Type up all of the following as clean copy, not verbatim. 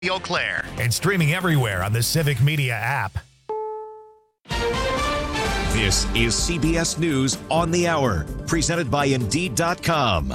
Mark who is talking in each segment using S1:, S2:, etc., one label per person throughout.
S1: Eau Claire.
S2: And streaming everywhere on the Civic Media app.
S3: This is CBS News on the Hour, presented by Indeed.com.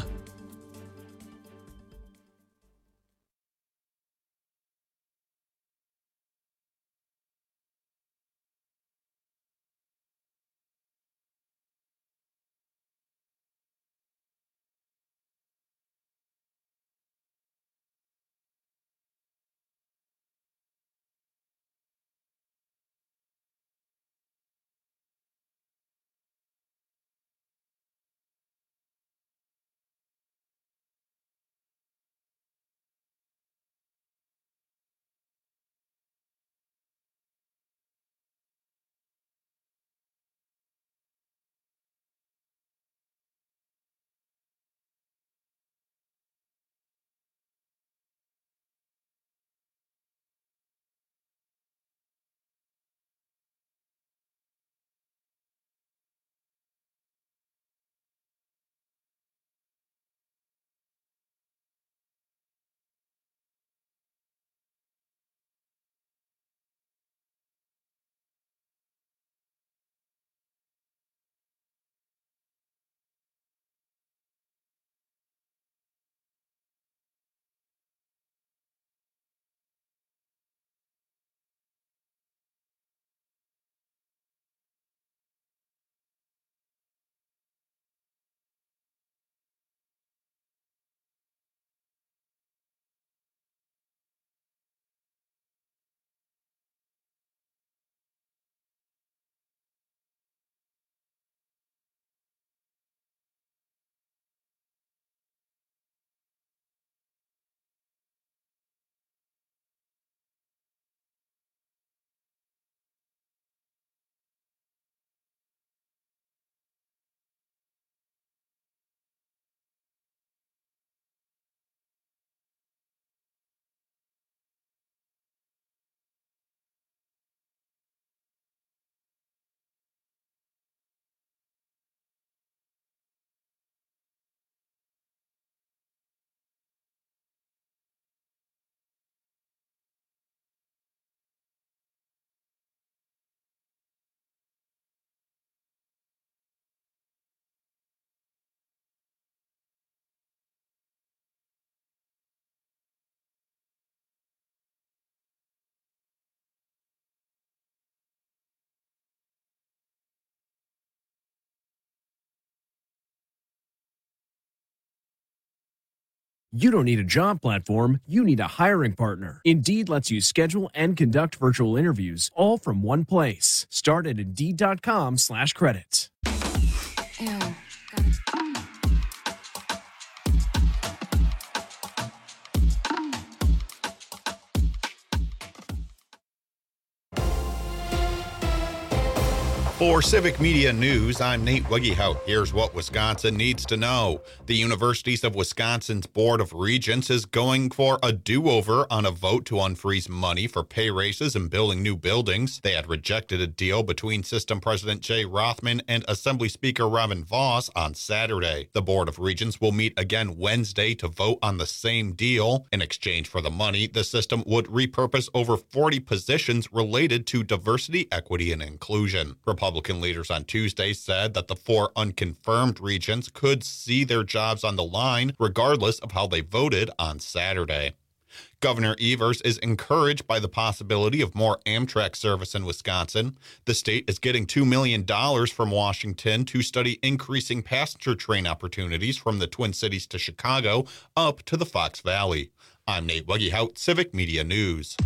S4: You don't need a job platform, you need a hiring partner. Indeed lets you schedule and conduct virtual interviews all from one place. Start at Indeed.com/credits.
S5: Ew, got it.
S1: For Civic Media News, I'm Nate Wiggyhout. Here's what Wisconsin needs to know. The Universities of Wisconsin's Board of Regents is going for a do-over on a vote to unfreeze money for pay raises and building new buildings. They had rejected a deal between System President Jay Rothman and Assembly Speaker Robin Vos on Saturday. The Board of Regents will meet again Wednesday to vote on the same deal. In exchange for the money, the system would repurpose over 40 positions related to diversity, equity, and inclusion. Republican leaders on Tuesday said that the 4 unconfirmed regents could see their jobs on the line regardless of how they voted on Saturday. Governor Evers is encouraged by the possibility of more Amtrak service in Wisconsin. The state is getting $2 million from Washington to study increasing passenger train opportunities from the Twin Cities to Chicago up to the Fox Valley. I'm Nate Wiggyhout, Civic Media News.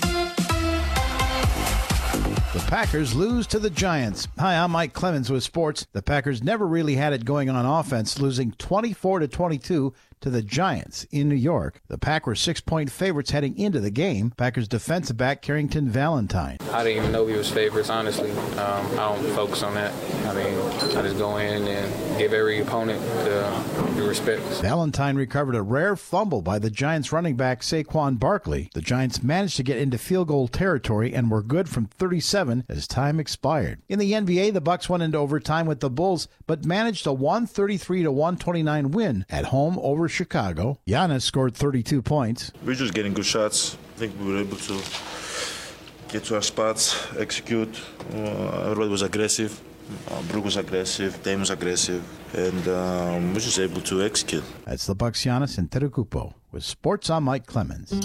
S6: The Packers lose to the Giants. Hi, I'm Mike Clemens with sports. The Packers never really had it going on offense, losing 24-22 to the Giants in New York. The Packers 6-point favorites heading into the game. Packers defensive back Carrington Valentine.
S7: I didn't even know we was favorites, honestly. I don't focus on that. I mean, I just go in and give every opponent the respect.
S6: Valentine recovered a rare fumble by the Giants running back Saquon Barkley. The Giants managed to get into field goal territory and were good from 37 as time expired. In the NBA, the Bucks went into overtime with the Bulls, but managed a 133-129 win at home over Chicago. Giannis scored 32 points.
S8: We're just getting good shots. I think we were able to get to our spots, execute. Everybody was aggressive. Brook was aggressive. Dame was aggressive. And we're just able to execute.
S6: That's the Bucks' Giannis Antetokounmpo. With sports, I'm Mike Clemens.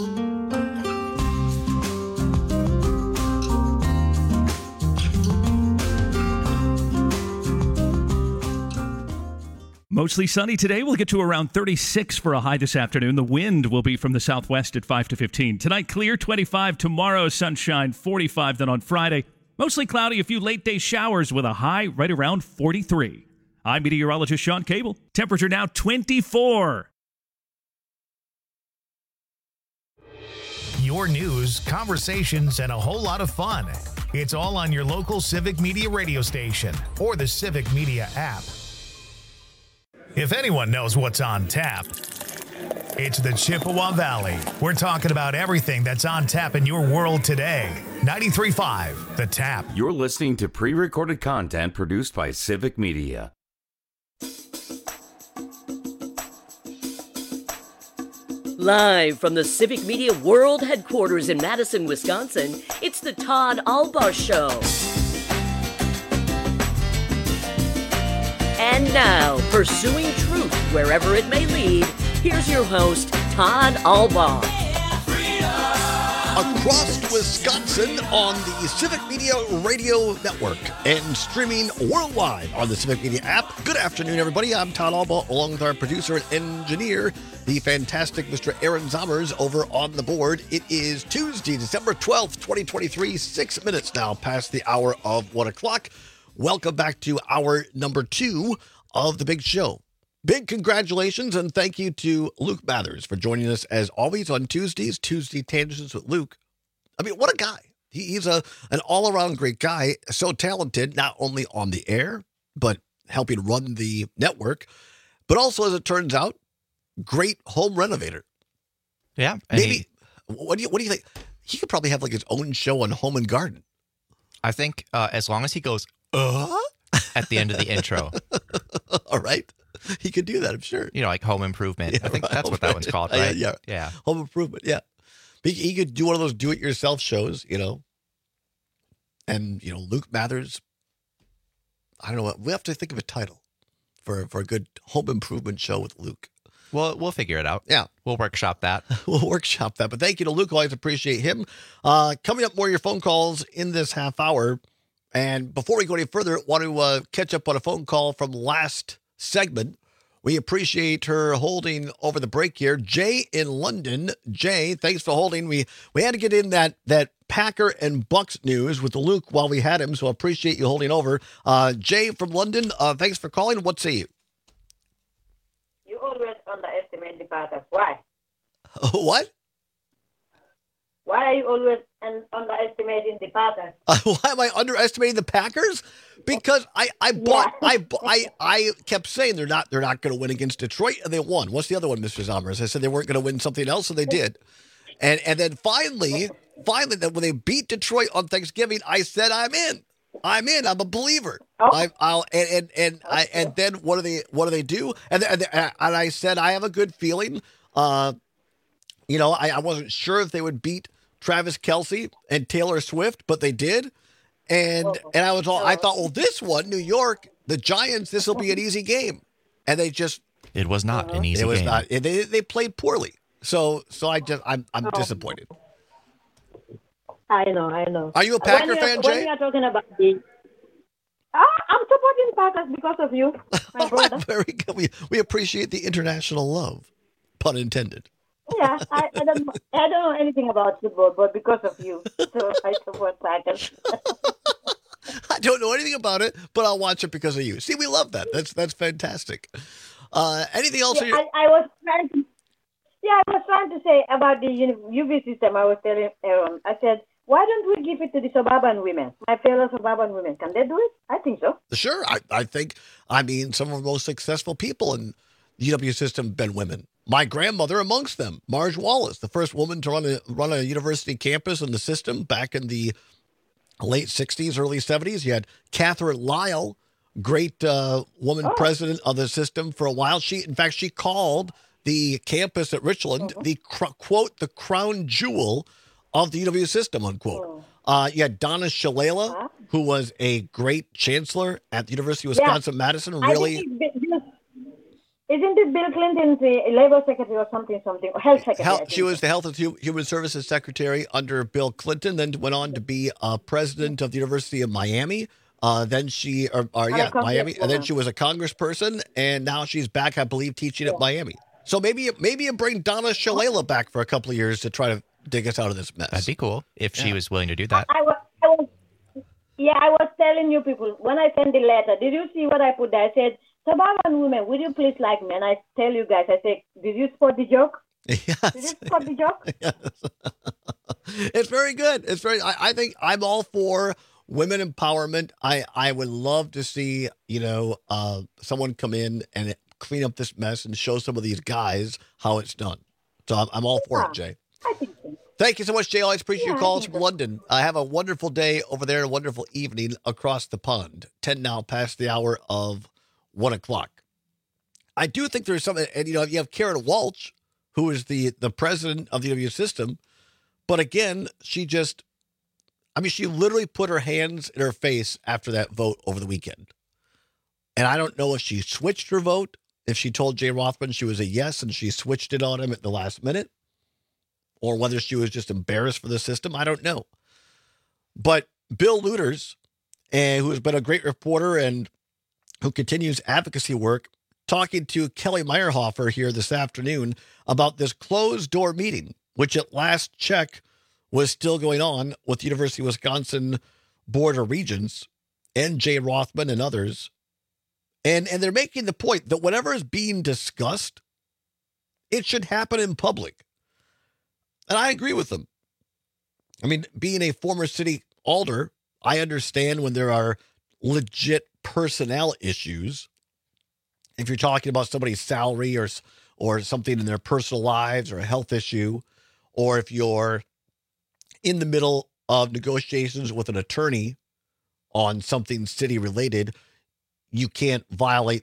S9: Mostly sunny today. We'll get to around 36 for a high this afternoon. The wind will be from the southwest at 5 to 15. Tonight, clear, 25. Tomorrow, sunshine, 45. Then on Friday, mostly cloudy, a few late-day showers with a high right around 43. I'm meteorologist Sean Cable. Temperature now 24.
S2: Your news, conversations, and a whole lot of fun. It's all on your local Civic Media radio station or the Civic Media app. If anyone knows what's on tap, it's the Chippewa Valley. We're talking about everything that's on tap in your world today. 93.5, The Tap.
S10: You're listening to pre-recorded content produced by Civic Media.
S11: Live from the Civic Media World Headquarters in Madison, Wisconsin, it's the Todd Albaugh Show. And now, pursuing truth wherever it may lead, here's your host, Todd Albaugh.
S12: Across Wisconsin on the Civic Media Radio Network and streaming worldwide on the Civic Media app. Good afternoon, everybody. I'm Todd Albaugh, along with our producer and engineer, the fantastic Mr. Aaron Zommers, over on the board. It is Tuesday, December 12th, 2023, 6 minutes now past the hour of 1 o'clock. Welcome back to hour number 2 of the big show. Big congratulations and thank you to Luke Mathers for joining us as always on Tuesdays, Tuesday Tangents with Luke. I mean, what a guy. He's an all-around great guy, so talented, not only on the air, but helping run the network, but also, as it turns out, great home renovator.
S13: Yeah.
S12: Maybe, what do you think? He could probably have like his own show on Home and Garden.
S13: I think as long as he goes, at the end of the intro.
S12: All right. He could do that, I'm sure.
S13: You know, like Home Improvement. Yeah, I think that's what that one's called, right?
S12: Yeah. Home Improvement, yeah. He could do one of those do-it-yourself shows, you know. And, you know, Luke Mathers, I don't know. We have to think of a title for a good home improvement show with Luke.
S13: Well, we'll figure it out.
S12: Yeah.
S13: We'll workshop that.
S12: But thank you to Luke. Always appreciate him. Coming up, more of your phone calls in this half hour. And before we go any further, want to catch up on a phone call from last segment. We appreciate her holding over the break here. Jay in London. Jay, thanks for holding. We had to get in that Packer and Bucks news with Luke while we had him, so appreciate you holding over. Jay from London, thanks for calling. What say you?
S14: You always underestimate the Packers. Why?
S12: What?
S14: Why are you always underestimating the Packers?
S12: Why am I underestimating the Packers? Because I kept saying they're not going to win against Detroit, and they won. What's the other one, Mr. Zommers? I said they weren't going to win something else, so they did. And then finally, that when they beat Detroit on Thanksgiving, I said I'm in. I'm a believer. Oh. And then what do they do? And I said I have a good feeling. I wasn't sure if they would beat Travis Kelce and Taylor Swift, but they did. And I thought, well, this one, New York, the Giants, this will be an easy game. And they just.
S13: It was not an easy game. It was not.
S12: They played poorly. So I'm disappointed.
S14: I know.
S12: Are you a Packer fan, Jay?
S14: When you're talking about I'm supporting Packers because of you, my brother.
S12: Right, very good. We appreciate the international love, pun intended.
S14: Yeah, I don't know anything about football, but because of you, so I support Packers.
S12: I don't know anything about it, but I'll watch it because of you. See, we love that. That's fantastic. Anything else?
S14: Yeah, I was trying to say about the UV system. I was telling Aaron. I said, why don't we give it to the suburban women? My fellow suburban women. Can they do it? I think so.
S12: Sure. I think, some of the most successful people in the UW system have been women. My grandmother amongst them, Marge Wallace, the first woman to run a university campus in the system back in the late 60s, early 70s. You had Catherine Lyle, great woman president of the system for a while. She called the campus at Richland, the quote, the crown jewel of the UW system, unquote. You had Donna Shalala, who was a great chancellor at the University of Wisconsin-Madison. Really,
S14: isn't it Bill Clinton's labor secretary or something, or health secretary?
S12: She was the Health and Human Services secretary under Bill Clinton, then went on to be president of the University of Miami. Then she, Miami, and then she was a congressperson, and now she's back, I believe, teaching at Miami. So maybe you bring Donna Shalala back for a couple of years to try to dig us out of this mess.
S13: That'd be cool if she was willing to do that.
S14: I was telling you people, when I sent the letter, did you see what I put there? I said, suburban women, will you please like me? And I tell you guys, I said, did you spot the joke?
S12: Yes.
S14: Did you spot the joke?
S12: Yes. It's very good. I think I'm all for women empowerment. I would love to see, someone come in and clean up this mess and show some of these guys how it's done. So I'm all for it, Jay.
S14: I think so.
S12: Thank you so much, Jay. Always appreciate your calls from London. Have a wonderful day over there, a wonderful evening across the pond. 10 now past the hour of 1 o'clock. I do think there's something, and you have Karen Walsh, who is the president of the UW system, but again, she literally put her hands in her face after that vote over the weekend. And I don't know if she switched her vote, if she told Jay Rothman she was a yes and she switched it on him at the last minute, or whether she was just embarrassed for the system. I don't know. But Bill Luters, who has been a great reporter and who continues advocacy work, talking to Kelly Meyerhofer here this afternoon about this closed-door meeting, which at last check was still going on with the University of Wisconsin Board of Regents and Jay Rothman and others. And they're making the point that whatever is being discussed, it should happen in public. And I agree with them. I mean, being a former city alder, I understand when there are legit personnel issues. If you're talking about somebody's salary or something in their personal lives or a health issue, or if you're in the middle of negotiations with an attorney on something city related, you can't violate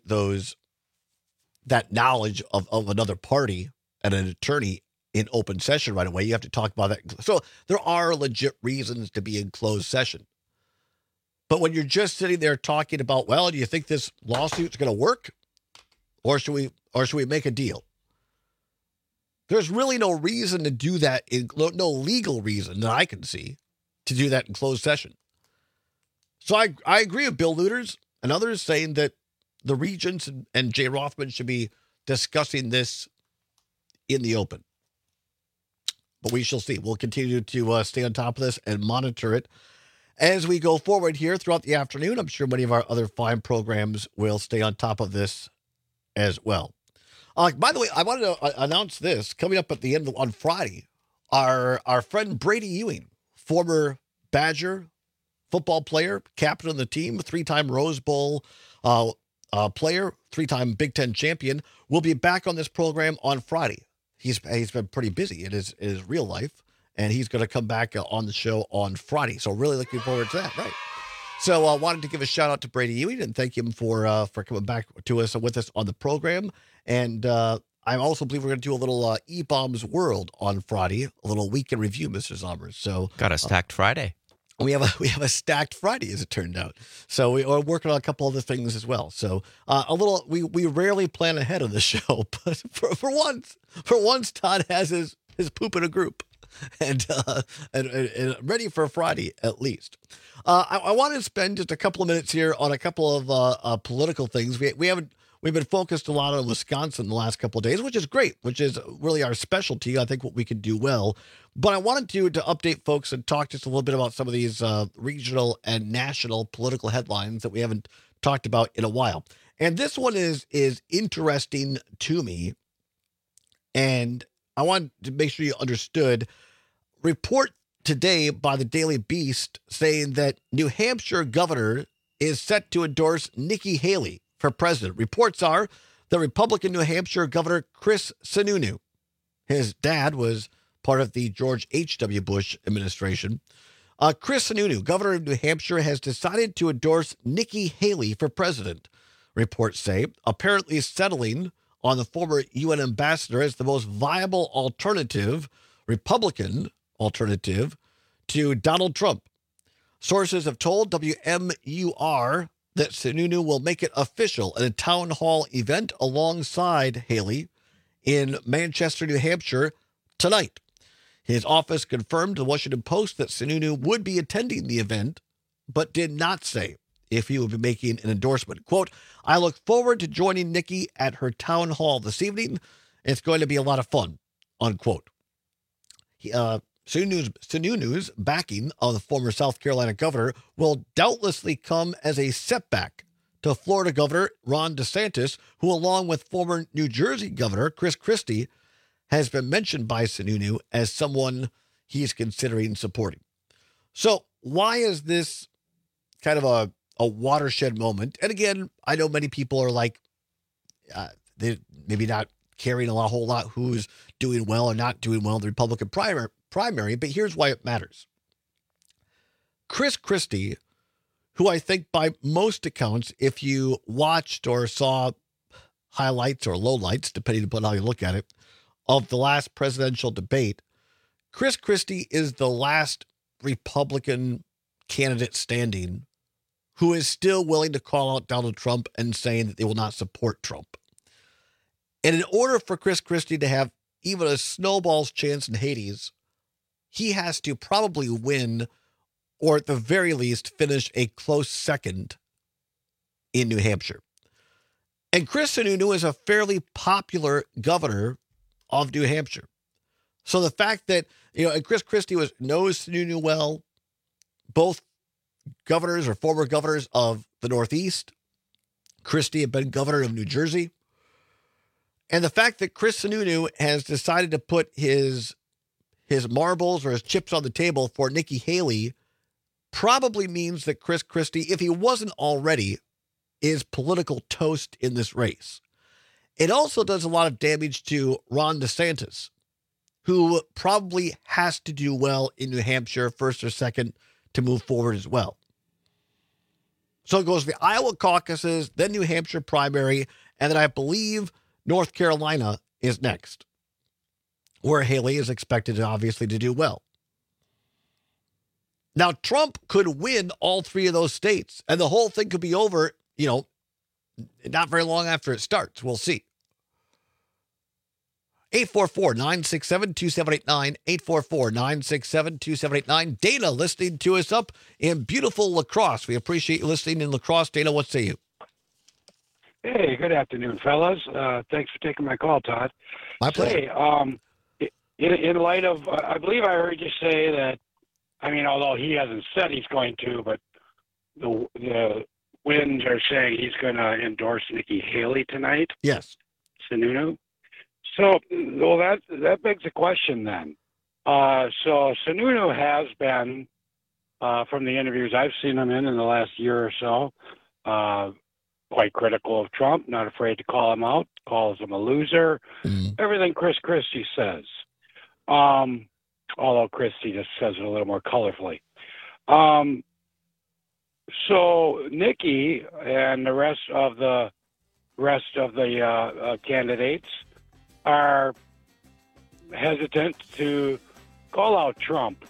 S12: that knowledge of another party and an attorney in open session right away. You have to talk about that. So there are legit reasons to be in closed session. But when you're just sitting there talking about, well, do you think this lawsuit's going to work? Or should we make a deal? There's really no reason to do that, no legal reason that I can see to do that in closed session. So I agree with Bill Luters and others saying that the regents and Jay Rothman should be discussing this in the open. But we shall see. We'll continue to stay on top of this and monitor it as we go forward here throughout the afternoon. I'm sure many of our other fine programs will stay on top of this as well. By the way, I wanted to announce this coming up at the end on Friday. Our friend Brady Ewing, former Badger football player, captain of the team, 3-time Rose Bowl player, 3-time Big Ten champion, will be back on this program on Friday. He's been pretty busy in his real life, and he's going to come back on the show on Friday. So really looking forward to that. Right. So I wanted to give a shout out to Brady Ewing and thank him for coming back to us with us on the program. And I also believe we're going to do a little E-Bombs World on Friday, a little weekend review, Mr. Zommers. So
S13: got a stacked Friday.
S12: We have a stacked Friday, as it turned out. So we are working on a couple other things as well. So we rarely plan ahead of the show, but for once, Todd has his poop in a group, and ready for Friday at least. I want to spend just a couple of minutes here on a couple of political things. We've been focused a lot on Wisconsin the last couple of days, which is great, which is really our specialty. I think what we can do well. But I wanted to update folks and talk just a little bit about some of these regional and national political headlines that we haven't talked about in a while. And this one is interesting to me. And I wanted to make sure you understood. Report today by the Daily Beast saying that New Hampshire governor is set to endorse Nikki Haley for president. Reports are the Republican New Hampshire Governor Chris Sununu. His dad was part of the George H.W. Bush administration. Chris Sununu, governor of New Hampshire, has decided to endorse Nikki Haley for president, reports say, apparently settling on the former UN ambassador as the most viable alternative, Republican alternative, to Donald Trump. Sources have told WMUR that Sununu will make it official at a town hall event alongside Haley in Manchester, New Hampshire tonight. His office confirmed to the Washington Post that Sununu would be attending the event, but did not say if he would be making an endorsement. Quote, I look forward to joining Nikki at her town hall this evening. It's going to be a lot of fun, unquote. Sununu's backing of the former South Carolina governor will doubtlessly come as a setback to Florida Governor Ron DeSantis, who, along with former New Jersey Governor Chris Christie, has been mentioned by Sununu as someone he's considering supporting. So why is this kind of a watershed moment? And again, I know many people are like, they maybe not caring a whole lot who's doing well or not doing well in the Republican primary, but here's why it matters. Chris Christie, who I think by most accounts, if you watched or saw highlights or lowlights, depending upon how you look at it, of the last presidential debate, Chris Christie is the last Republican candidate standing who is still willing to call out Donald Trump and saying that they will not support Trump. And in order for Chris Christie to have even a snowball's chance in Hades, he has to probably win, or at the very least finish a close second in New Hampshire. And Chris Sununu is a fairly popular governor of New Hampshire. So the fact that, and Chris Christie knows Sununu well, both governors or former governors of the Northeast. Christie had been governor of New Jersey. And the fact that Chris Sununu has decided to put his marbles or his chips on the table for Nikki Haley probably means that Chris Christie, if he wasn't already, is political toast in this race. It also does a lot of damage to Ron DeSantis, who probably has to do well in New Hampshire, first or second, to move forward as well. So it goes to the Iowa caucuses, then New Hampshire primary, and then I believe North Carolina is next, where Haley is expected to obviously to do well. Now, Trump could win all three of those states, and the whole thing could be over, not very long after it starts. We'll see. 844-967-2789, 844-967-2789. Dana listening to us up in beautiful La Crosse. We appreciate you listening in La Crosse. Dana, what say you?
S15: Hey, good afternoon, fellas. Thanks for taking my call, Todd.
S12: My pleasure.
S15: Hey, in light of, I believe I heard you say that, although he hasn't said he's going to, but the winds are saying he's going to endorse Nikki Haley tonight.
S12: Yes.
S15: Sununu. So, well, that begs a question then. So Sununu has been, from the interviews I've seen him in the last year or so, quite critical of Trump, not afraid to call him out, calls him a loser, everything Chris Christie says. Although Christie just says it a little more colorfully. So Nikki and the rest of the candidates are hesitant to call out Trump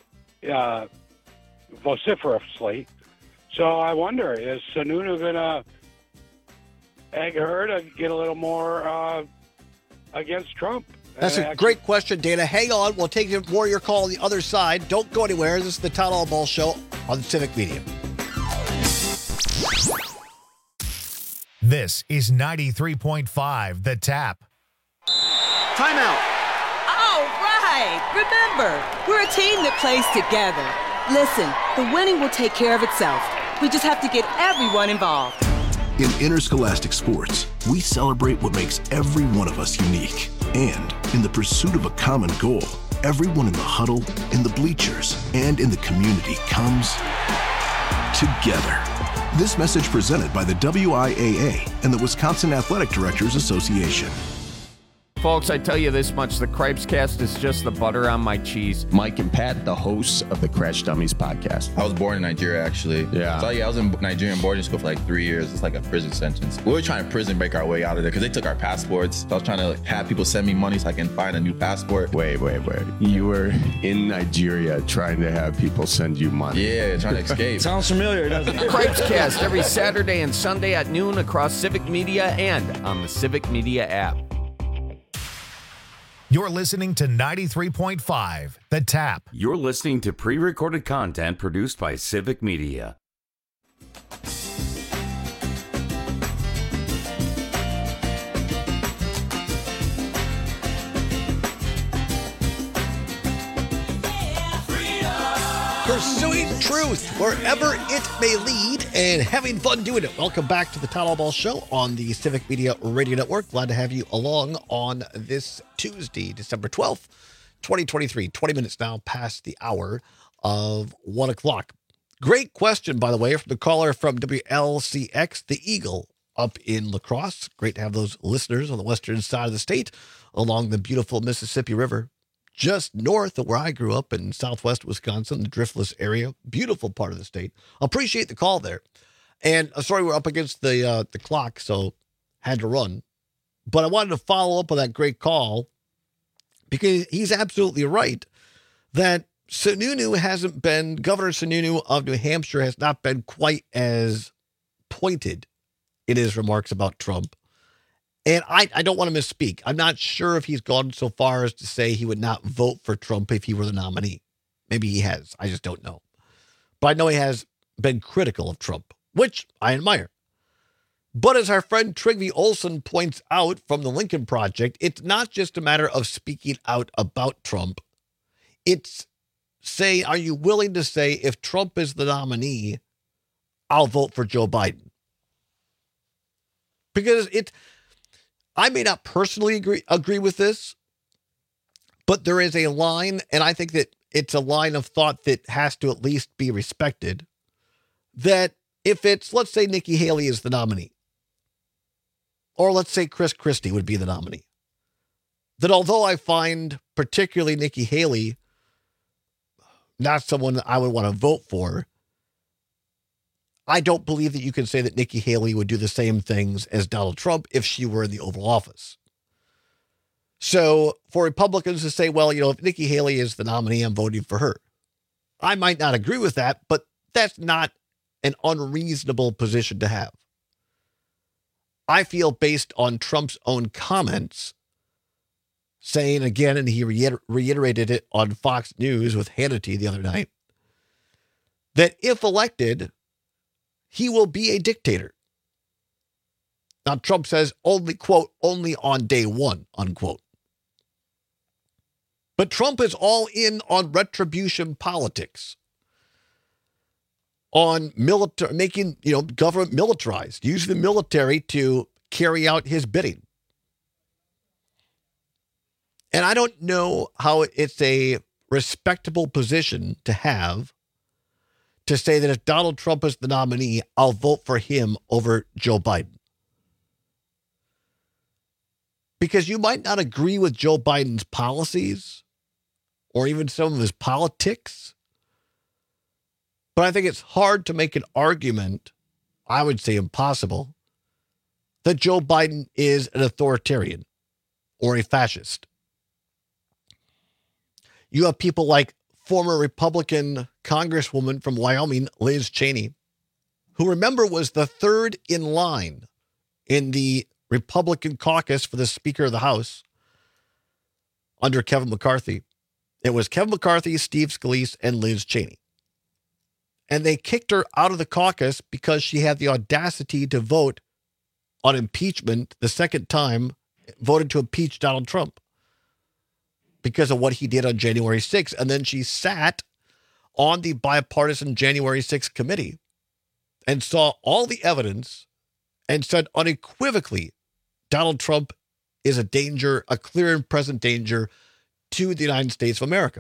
S15: vociferously. So I wonder, is Sununu going to egg her to get a little more against Trump?
S12: That's a great question, Dana. Hang on. We'll take more of your call on the other side. Don't go anywhere. This is the Todd Albaugh Show on the Civic Media.
S2: This is 93.5 The Tap.
S16: Timeout.
S17: All right. Remember, we're a team that plays together. Listen, the winning will take care of itself. We just have to get everyone involved.
S18: In interscholastic sports, we celebrate what makes every one of us unique. And in the pursuit of a common goal, everyone in the huddle, in the bleachers, and in the community comes together. This message presented by the WIAA and the Wisconsin Athletic Directors Association.
S19: Folks, I tell you this much, the Cripes Cast is just the butter on my cheese.
S20: Mike and Pat, the hosts of the Crash Dummies podcast.
S21: I was born in Nigeria, actually.
S20: Yeah.
S21: So, I was in Nigerian boarding school for like 3 years. It's like a prison sentence. We were trying to prison break our way out of there because they took our passports. So I was trying to have people send me money so I can find a new passport.
S20: Wait. You were in Nigeria trying to have people send you money.
S21: Yeah, trying to escape.
S22: Sounds familiar, doesn't it?
S19: Cripes Cast every Saturday and Sunday at noon across Civic Media and on the Civic Media app.
S2: You're listening to 93.5 The Tap.
S10: You're listening to pre-recorded content produced by Civic Media.
S12: Pursuing truth wherever it may lead and having fun doing it. Welcome back to the Todd Allball Show on the Civic Media Radio Network. Glad to have you along on this Tuesday, December 12th, 2023. 20 minutes now past the hour of 1 o'clock. Great question, by the way, from the caller from WLCX, the Eagle, up in La Crosse. Great to have those listeners on the western side of the state along the beautiful Mississippi River. Just north of where I grew up in southwest Wisconsin, the Driftless area. Beautiful part of the state. Appreciate the call there. And sorry, we're up against the clock, so had to run. But I wanted to follow up on that great call because he's absolutely right that Governor Sununu of New Hampshire has not been quite as pointed in his remarks about Trump. And I don't want to misspeak. I'm not sure if he's gone so far as to say he would not vote for Trump if he were the nominee. Maybe he has. I just don't know. But I know he has been critical of Trump, which I admire. But as our friend Trygve Olsen points out from the Lincoln Project, it's not just a matter of speaking out about Trump. It's say, are you willing to say if Trump is the nominee, I'll vote for Joe Biden? Because I may not personally agree with this, but there is a line, and I think that it's a line of thought that has to at least be respected, that if it's, let's say Nikki Haley is the nominee, or let's say Chris Christie would be the nominee, that although I find particularly Nikki Haley not someone that I would want to vote for, I don't believe that you can say that Nikki Haley would do the same things as Donald Trump if she were in the Oval Office. So for Republicans to say, well, if Nikki Haley is the nominee, I'm voting for her. I might not agree with that, but that's not an unreasonable position to have. I feel based on Trump's own comments, saying again, and he reiterated it on Fox News with Hannity the other night, that if elected, he will be a dictator. Now, Trump says only, quote, only on day one, unquote. But Trump is all in on retribution politics, on making, government militarized, using the military to carry out his bidding. And I don't know how it's a respectable position to have to say that if Donald Trump is the nominee, I'll vote for him over Joe Biden. Because you might not agree with Joe Biden's policies or even some of his politics, but I think it's hard to make an argument, I would say impossible, that Joe Biden is an authoritarian or a fascist. You have people like former Republican Congresswoman from Wyoming, Liz Cheney, who, remember, was the third in line in the Republican caucus for the Speaker of the House under Kevin McCarthy. It was Kevin McCarthy, Steve Scalise, and Liz Cheney. And they kicked her out of the caucus because she had the audacity to vote on impeachment the second time, voted to impeach Donald Trump because of what he did on January 6th. And then she sat on the bipartisan January 6th committee and saw all the evidence and said unequivocally, Donald Trump is a danger, a clear and present danger to the United States of America.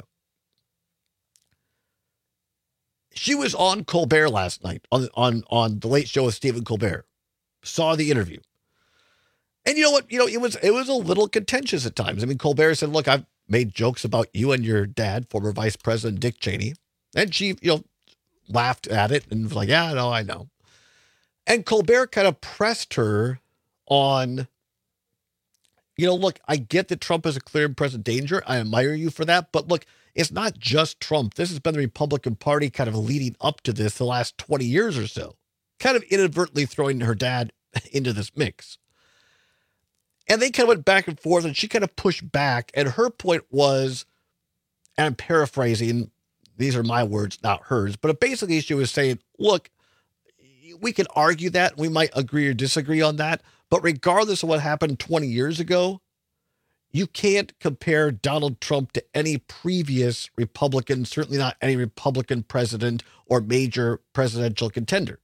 S12: She was on Colbert last night, on the Late Show with Stephen Colbert. Saw the interview. And you know what? It was a little contentious at times. I mean, Colbert said, look, I've made jokes about you and your dad, former Vice President Dick Cheney. And she, laughed at it and was like, yeah, no, I know. And Colbert kind of pressed her on, look, I get that Trump is a clear and present danger. I admire you for that. But look, it's not just Trump. This has been the Republican Party kind of leading up to this the last 20 years or so, kind of inadvertently throwing her dad into this mix. And they kind of went back and forth, and she kind of pushed back. And her point was, and I'm paraphrasing, these are my words, not hers, but basically she was saying, look, we can argue that. We might agree or disagree on that. But regardless of what happened 20 years ago, you can't compare Donald Trump to any previous Republican, certainly not any Republican president or major presidential contender.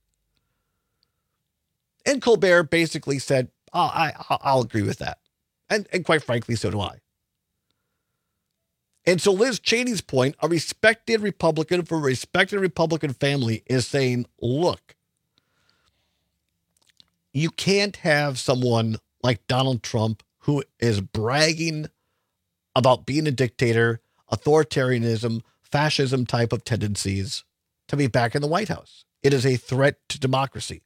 S12: And Colbert basically said, I'll agree with that. And quite frankly, so do I. And so Liz Cheney's point, a respected Republican from a respected Republican family, is saying, look, you can't have someone like Donald Trump who is bragging about being a dictator, authoritarianism, fascism type of tendencies to be back in the White House. It is a threat to democracy.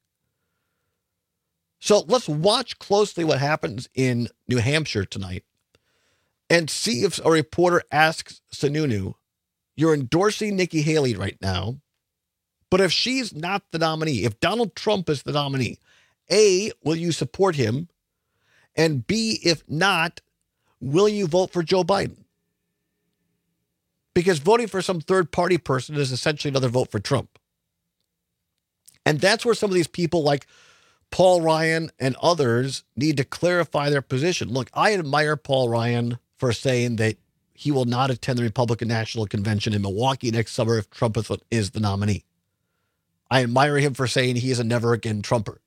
S12: So let's watch closely what happens in New Hampshire tonight and see if a reporter asks Sununu, you're endorsing Nikki Haley right now, but if she's not the nominee, if Donald Trump is the nominee, A, will you support him? And B, if not, will you vote for Joe Biden? Because voting for some third-party person is essentially another vote for Trump. And that's where some of these people like Paul Ryan and others need to clarify their position. Look, I admire Paul Ryan for saying that he will not attend the Republican National Convention in Milwaukee next summer if Trump is the nominee. I admire him for saying he is a never again Trumper.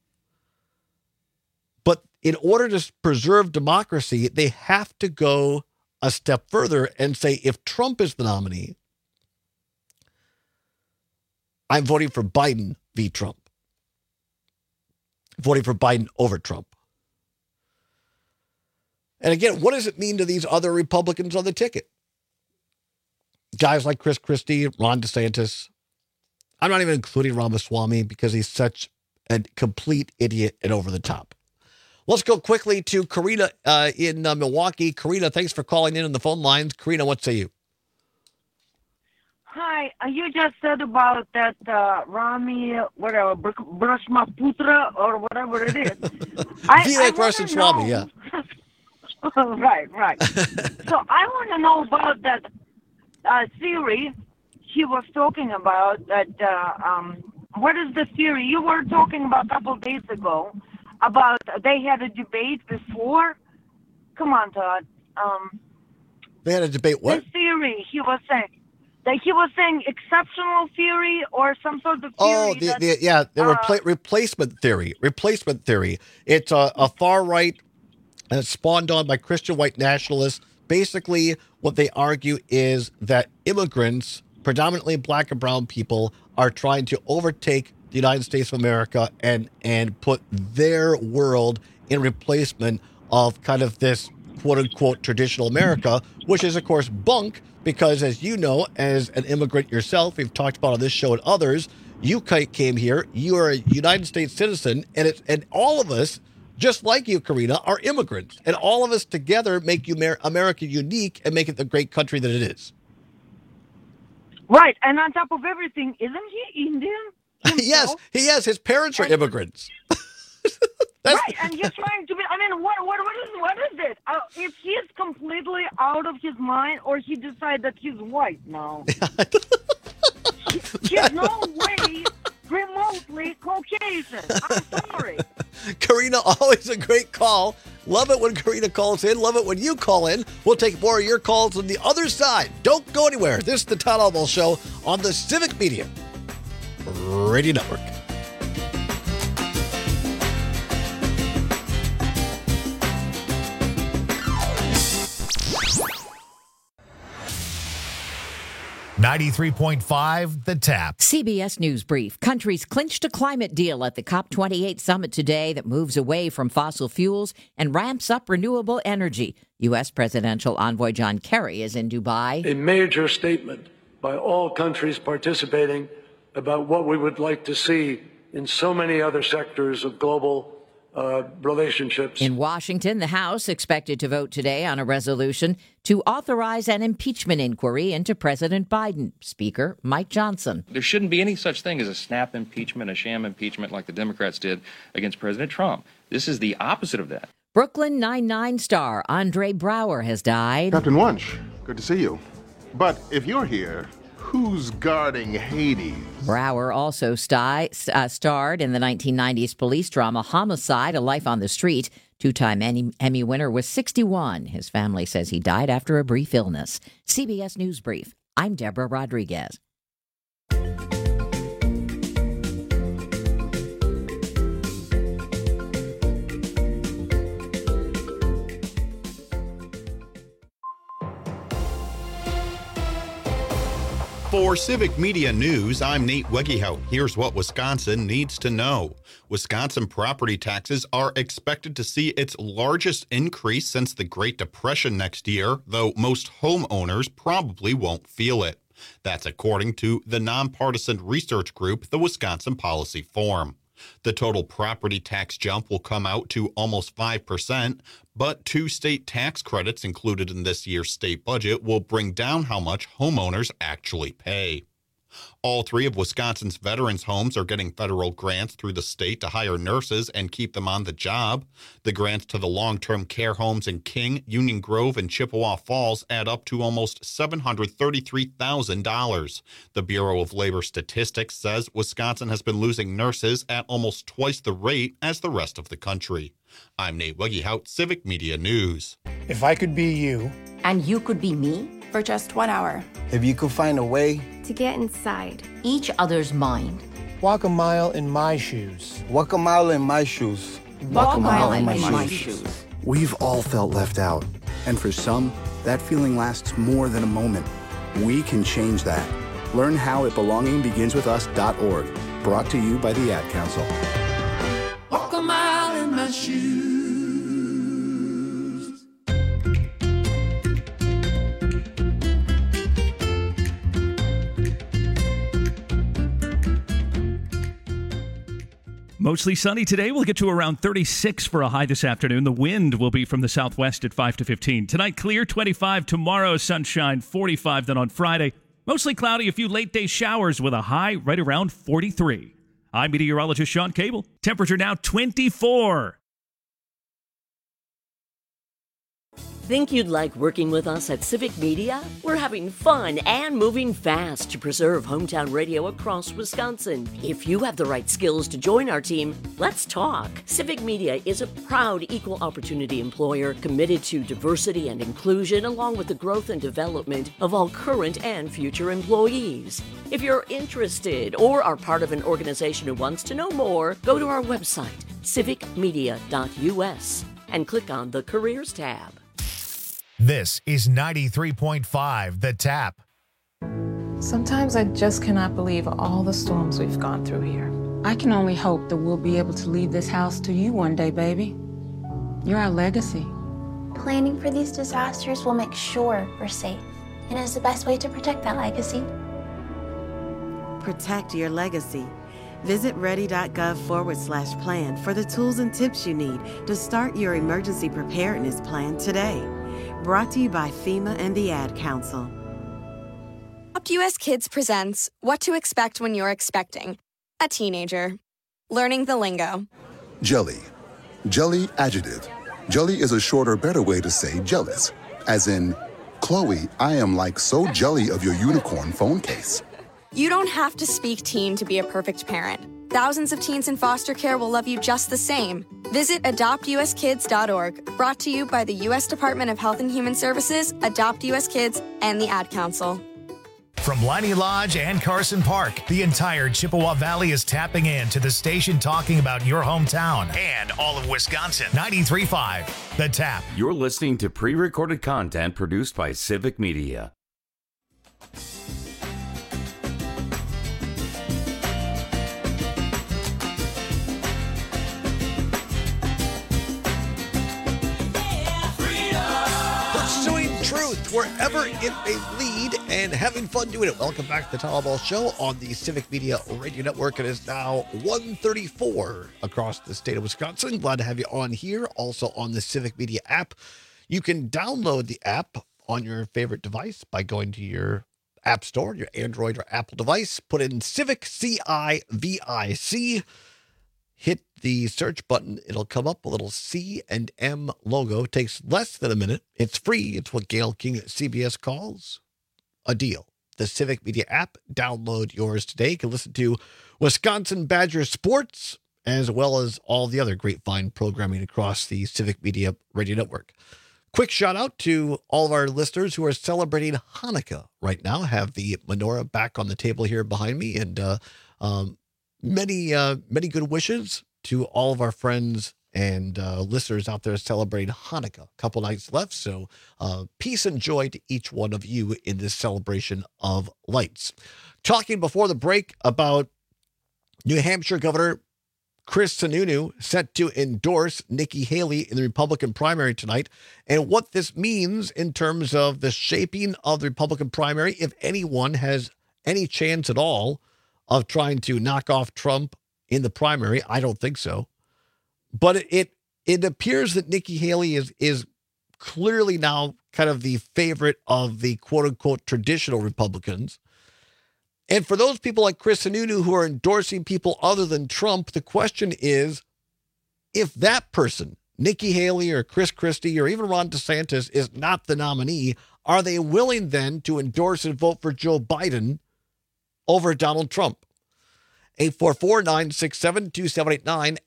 S12: But in order to preserve democracy, they have to go a step further and say, if Trump is the nominee, I'm voting for Biden v. Trump. Voting for Biden over Trump. And again, what does it mean to these other Republicans on the ticket? Guys like Chris Christie, Ron DeSantis. I'm not even including Ramaswamy because he's such a complete idiot and over the top. Let's go quickly to Karina in Milwaukee. Karina, thanks for calling in on the phone lines. Karina, what say you?
S3: Hi, you just said about that Rami, whatever, Brahmaputra or whatever it is.
S12: Vivek Ramaswamy, yeah.
S3: Right. So I want to know about that theory he was talking about. That what is the theory you were talking about a couple of days ago? About they had a debate before. Come on, Todd.
S12: They had a debate. What?
S3: The theory he was saying. He was saying exceptional theory or some sort of theory.
S12: Replacement theory. Replacement theory. It's a far right, and it's spawned on by Christian white nationalists. Basically, what they argue is that immigrants, predominantly black and brown people, are trying to overtake the United States of America and put their world in replacement of kind of this quote-unquote traditional America, which is, of course, bunk. Because as you know, as an immigrant yourself, we've talked about on this show and others, you came here, you are a United States citizen, and all of us, just like you, Karina, are immigrants. And all of us together make America unique and make it the great country that it is.
S3: Right. And on top of everything, isn't he Indian himself?
S12: Yes, he is. His parents are immigrants.
S3: Right, and he's trying to be. I mean, what is it? If he's completely out of his mind, or he decides that he's white now, he's no way remotely Caucasian. I'm sorry.
S12: Karina, always a great call. Love it when Karina calls in. Love it when you call in. We'll take more of your calls on the other side. Don't go anywhere. This is the Todd Albaugh Show on the Civic Media Radio Network.
S2: 93.5 The Tap.
S4: CBS News Brief. Countries clinched a climate deal at the COP28 summit today that moves away from fossil fuels and ramps up renewable energy. U.S. Presidential Envoy John Kerry is in Dubai.
S22: A major statement by all countries participating about what we would like to see in so many other sectors of global relationships.
S4: In Washington, the House expected to vote today on a resolution to authorize an impeachment inquiry into President Biden. Speaker Mike Johnson.
S23: There shouldn't be any such thing as a snap impeachment, a sham impeachment like the Democrats did against President Trump. This is the opposite of that.
S4: Brooklyn Nine-Nine star Andre Braugher has died.
S24: Captain Wunsch, good to see you. But if you're here, who's guarding Hades?
S4: Braugher also starred in the 1990s police drama Homicide, A Life on the Street. Two-time Emmy winner was 61. His family says he died after a brief illness. CBS News Brief. I'm Deborah Rodriguez.
S1: For Civic Media News, I'm Nate Wegehout. Here's what Wisconsin needs to know. Wisconsin property taxes are expected to see its largest increase since the Great Depression next year, though most homeowners probably won't feel it. That's according to the nonpartisan research group, the Wisconsin Policy Forum. The total property tax jump will come out to almost 5%, but two state tax credits included in this year's state budget will bring down how much homeowners actually pay. All three of Wisconsin's veterans' homes are getting federal grants through the state to hire nurses and keep them on the job. The grants to the long-term care homes in King, Union Grove, and Chippewa Falls add up to almost $733,000. The Bureau of Labor Statistics says Wisconsin has been losing nurses at almost twice the rate as the rest of the country. I'm Nate Wegehout, Civic Media News.
S25: If I could be you.
S5: And you could be me? For just 1 hour.
S26: If you could find a way
S5: to get inside each other's mind.
S25: Walk a mile in my shoes.
S26: Walk a mile in my shoes.
S5: Walk a mile in my shoes.
S27: We've all felt left out. And for some, that feeling lasts more than a moment. We can change that. Learn how at belongingbeginswithus.org. Brought to you by the Ad Council.
S28: Walk a mile in my shoes.
S9: Mostly sunny today. We'll get to around 36 for a high this afternoon. The wind will be from the southwest at 5 to 15. Tonight, clear, 25. Tomorrow, sunshine, 45. Then on Friday, mostly cloudy, a few late-day showers with a high right around 43. I'm meteorologist Sean Cable. Temperature now 24.
S11: Think you'd like working with us at Civic Media? We're having fun and moving fast to preserve hometown radio across Wisconsin. If you have the right skills to join our team, let's talk. Civic Media is a proud equal opportunity employer committed to diversity and inclusion along with the growth and development of all current and future employees. If you're interested or are part of an organization who wants to know more, go to our website, civicmedia.us, and click on the Careers tab.
S2: This is 93.5 The Tap.
S29: Sometimes I just cannot believe all the storms we've gone through here.
S30: I can only hope that we'll be able to leave this house to you one day, baby. You're our legacy.
S5: Planning for these disasters will make sure we're safe, and is the best way to protect that legacy.
S31: Protect your legacy. Visit ready.gov/plan for the tools and tips you need to start your emergency preparedness plan today. Brought to you by FEMA and the Ad Council.
S32: Adopt US Kids presents What to Expect When You're Expecting a Teenager. Learning the lingo.
S33: Jelly. Jelly adjective. Jelly is a shorter, better way to say jealous. As in, Chloe, I am like so jelly of your unicorn phone case.
S32: You don't have to speak teen to be a perfect parent. Thousands of teens in foster care will love you just the same. Visit adoptuskids.org, brought to you by the U.S. Department of Health and Human Services, Adopt U.S. Kids, and the Ad Council.
S2: From Liney Lodge and Carson Park, the entire Chippewa Valley is tapping in to the station talking about your hometown and all of Wisconsin. 93.5 The Tap.
S10: You're listening to pre-recorded content produced by Civic Media.
S12: wherever it may lead and having fun doing it. Welcome back to the Tom Ball Show on the Civic Media Radio Network. It is now 1:34 across the state of Wisconsin. Glad to have you on here. Also on the Civic Media app. You can download the app on your favorite device by going to your app store, your Android or Apple device. Put in Civic, CIVIC. Hit the search button. It'll come up a little C&M logo. It takes less than a minute. It's free. It's what Gail King at CBS calls a deal. The Civic Media app. Download yours today. You can listen to Wisconsin Badger sports as well as all the other great fine programming across the Civic Media Radio Network. Quick shout out to all of our listeners who are celebrating Hanukkah right now. Have the menorah back on the table here behind me, and many good wishes to all of our friends and listeners out there celebrating Hanukkah. A couple nights left, so peace and joy to each one of you in this celebration of lights. Talking before the break about New Hampshire Governor Chris Sununu set to endorse Nikki Haley in the Republican primary tonight, and what this means in terms of the shaping of the Republican primary, if anyone has any chance at all of trying to knock off Trump in the primary. I don't think so. But it appears that Nikki Haley is clearly now kind of the favorite of the quote-unquote traditional Republicans. And for those people like Chris Sununu who are endorsing people other than Trump, the question is, if that person, Nikki Haley or Chris Christie or even Ron DeSantis, is not the nominee, are they willing then to endorse and vote for Joe Biden over Donald Trump? 844-967-2789,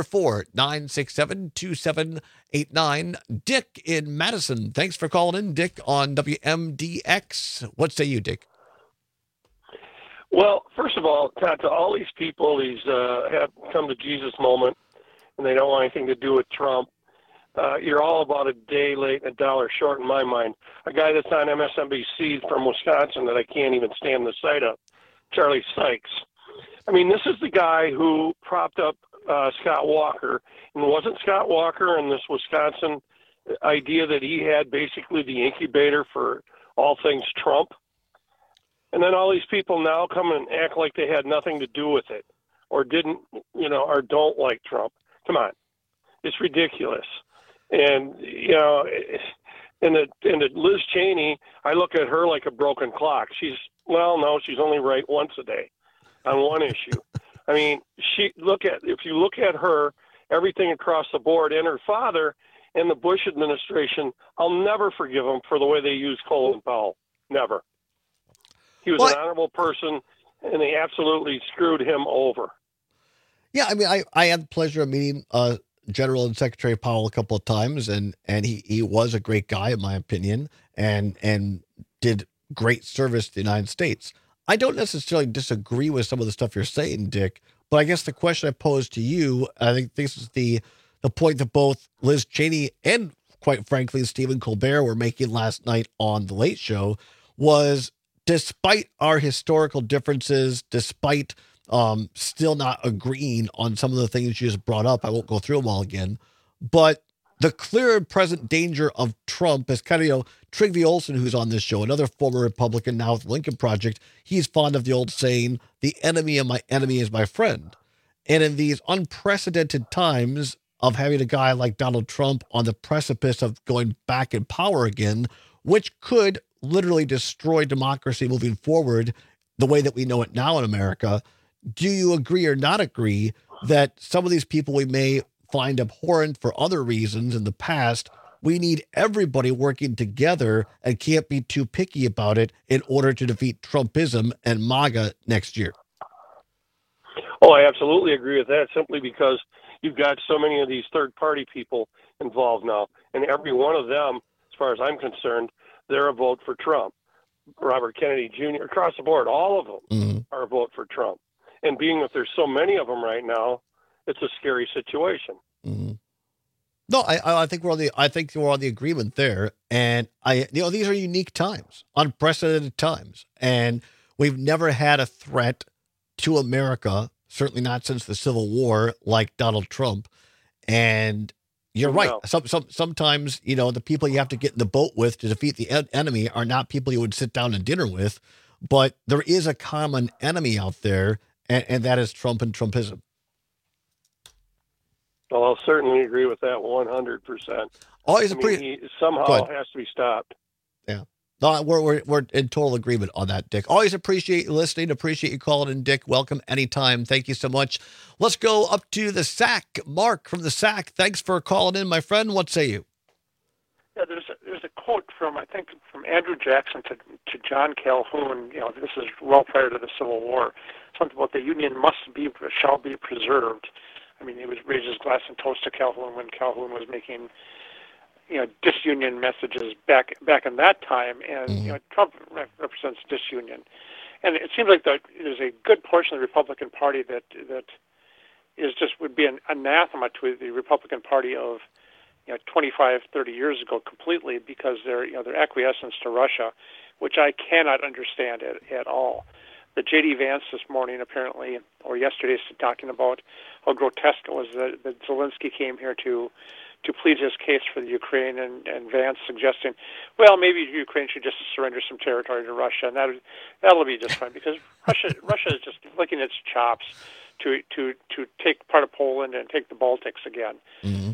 S12: 844-967-2789. Dick in Madison. Thanks for calling in, Dick, on WMDX. What say you, Dick?
S3: Well, first of all, Todd, to all these people, these have come to Jesus moment, and they don't want anything to do with Trump. You're all about a day late and a dollar short in my mind. A guy that's on MSNBC from Wisconsin that I can't even stand the sight of, Charlie Sykes. I mean, this is the guy who propped up Scott Walker, and wasn't Scott Walker and this Wisconsin idea that he had basically the incubator for all things Trump? And then all these people now come and act like they had nothing to do with it or didn't, or don't like Trump. Come on. It's ridiculous. And, and the Liz Cheney, I look at her like a broken clock. She's only right once a day on one issue. I mean, if you look at her, everything across the board, and her father and the Bush administration, I'll never forgive them for the way they used Colin Powell. Never. He was an honorable person, and they absolutely screwed him over.
S12: Yeah, I mean, I had the pleasure of meeting General and Secretary Powell a couple of times, and he was a great guy, in my opinion, and did great service to the United States. I don't necessarily disagree with some of the stuff you're saying, Dick, but I guess the question I posed to you, I think this is the point that both Liz Cheney and, quite frankly, Stephen Colbert were making last night on The Late Show, was despite our historical differences, despite still not agreeing on some of the things you just brought up, I won't go through them all again, but the clear and present danger of Trump is kind of, Trygve Olsen, who's on this show, another former Republican now with the Lincoln Project, he's fond of the old saying, the enemy of my enemy is my friend. And in these unprecedented times of having a guy like Donald Trump on the precipice of going back in power again, which could literally destroy democracy moving forward the way that we know it now in America, do you agree or not agree that some of these people we may find abhorrent for other reasons in the past, we need everybody working together and can't be too picky about it in order to defeat Trumpism and MAGA next year?
S3: Oh, I absolutely agree with that, simply because you've got so many of these third-party people involved now, and every one of them, as far as I'm concerned, they're a vote for Trump. Robert Kennedy Jr., across the board, all of them are a vote for Trump. And being that there's so many of them right now, it's a scary situation.
S12: Mm-hmm. No, I think we're on the agreement there. And these are unique times, unprecedented times. And we've never had a threat to America, certainly not since the Civil War, like Donald Trump. And You're right. Sometimes, the people you have to get in the boat with to defeat the enemy are not people you would sit down and dinner with, but there is a common enemy out there, and that is Trump and Trumpism.
S3: Well, I'll certainly agree with that 100%. He somehow has to be stopped.
S12: Yeah. No, we're in total agreement on that, Dick. Always appreciate you listening. Appreciate you calling in, Dick. Welcome anytime. Thank you so much. Let's go up to the SAC. Mark from the SAC. Thanks for calling in, my friend. What say you?
S6: Yeah, there's a quote from Andrew Jackson to John Calhoun. This is well prior to the Civil War. Something about the Union shall be preserved. He was raised his glass and toast to Calhoun when Calhoun was making, disunion messages back in that time, and Trump represents disunion, and it seems like there's a good portion of the Republican Party that would be an anathema to the Republican Party of 25, 30 years ago completely, because their acquiescence to Russia, which I cannot understand at all. The J.D. Vance this morning, apparently, or yesterday, talking about how grotesque it was that Zelensky came here to plead his case for the Ukraine, and Vance suggesting, well, maybe Ukraine should just surrender some territory to Russia, and that'll be just fine, because Russia is just licking its chops to take part of Poland and take the Baltics again. Mm-hmm.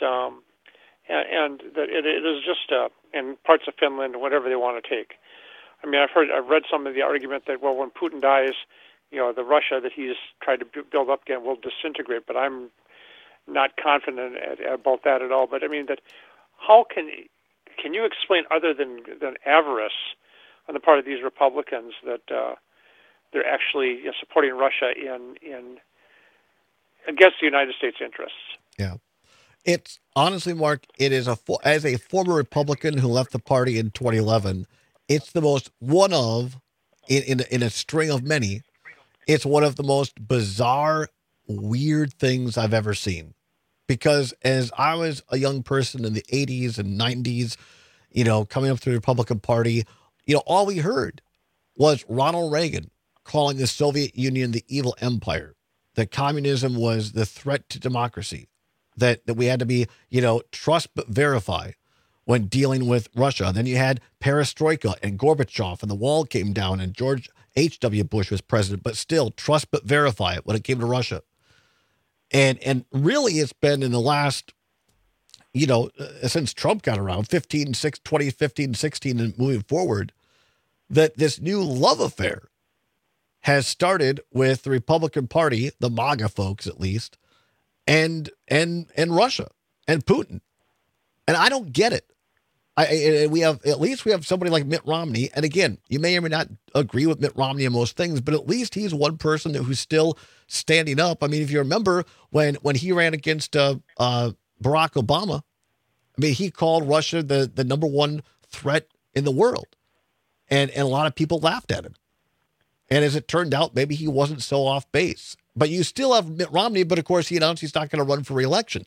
S6: And that it is just and parts of Finland, whatever they want to take. I've read some of the argument that, well, when Putin dies, the Russia that he's tried to build up again will disintegrate, but I'm not confident about that at all. But that how can you explain, other than avarice on the part of these Republicans, that they're actually supporting Russia in against the United States interests?
S12: Yeah. It's honestly, Mark, it is as a former Republican who left the party in 2011, it's the most in a string of many, it's one of the most bizarre, weird things I've ever seen. Because as I was a young person in the 80s and 90s, coming up through the Republican Party, all we heard was Ronald Reagan calling the Soviet Union the evil empire, that communism was the threat to democracy, that we had to be, trust but verify when dealing with Russia. Then you had perestroika and Gorbachev, and the wall came down, and George H.W. Bush was president, but still trust but verify when it came to Russia. And really it's been in the last, since Trump got around, 2015, 16, and moving forward, that this new love affair has started with the Republican Party, the MAGA folks at least, and Russia and Putin. And I don't get it. We have somebody like Mitt Romney. And again, you may or may not agree with Mitt Romney on most things, but at least he's one person who's still standing up. If you remember when he ran against Barack Obama, he called Russia the number one threat in the world. And a lot of people laughed at him. And as it turned out, maybe he wasn't so off base. But you still have Mitt Romney, but of course he announced he's not going to run for re-election.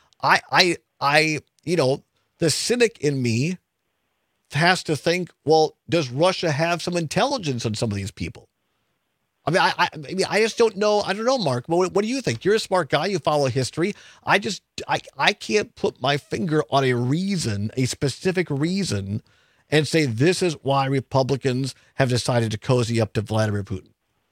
S12: The cynic in me has to think, well, does Russia have some intelligence on some of these people? I just don't know. I don't know, Mark. What do you think? You're a smart guy. You follow history. I can't put my finger on a specific reason, and say this is why Republicans have decided to cozy up to Vladimir Putin.